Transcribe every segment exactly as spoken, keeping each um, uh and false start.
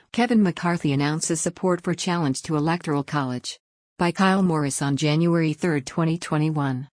Kevin McCarthy announces support for challenge to Electoral College. By Kyle Morris on January third, twenty twenty-one.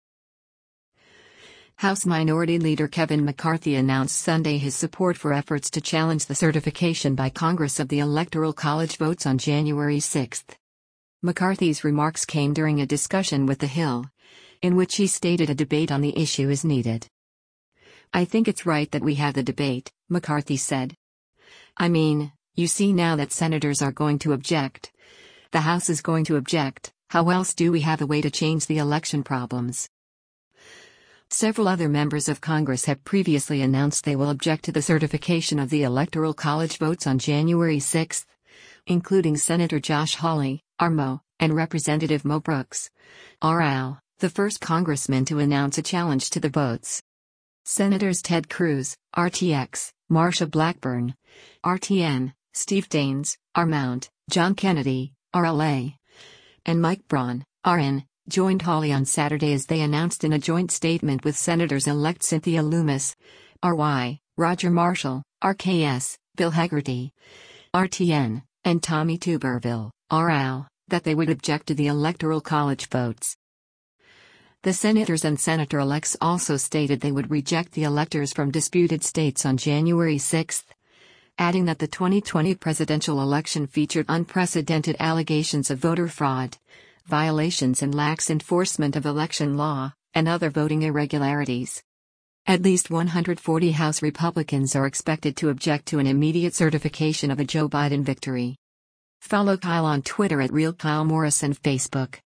House Minority Leader Kevin McCarthy announced Sunday his support for efforts to challenge the certification by Congress of the Electoral College votes on January sixth. McCarthy's remarks came during a discussion with The Hill, in which he stated a debate on the issue is needed. "I think it's right that we have the debate," McCarthy said. "I mean, you see now that senators are going to object. The House is going to object. How else do we have a way to change the election problems?" Several other members of Congress have previously announced they will object to the certification of the Electoral College votes on January sixth, including Senator Josh Hawley, R M O, and Representative Mo Brooks, R L, the first congressman to announce a challenge to the votes. Senators Ted Cruz, R T X, Marsha Blackburn, R T N, Steve Daines, R Mount, John Kennedy, R L A, and Mike Braun, R N, joined Hawley on Saturday as they announced in a joint statement with Senators-elect Cynthia Lummis, R Y, Roger Marshall, R K S, Bill Hagerty, R T N, and Tommy Tuberville, R L, that they would object to the Electoral College votes. The senators and senator-elects also stated they would reject the electors from disputed states on January sixth, adding that the twenty twenty presidential election featured unprecedented allegations of voter fraud, violations and lax enforcement of election law, and other voting irregularities. At least one hundred forty House Republicans are expected to object to an immediate certification of a Joe Biden victory. Follow Kyle on Twitter at Real Kyle Morris and Facebook.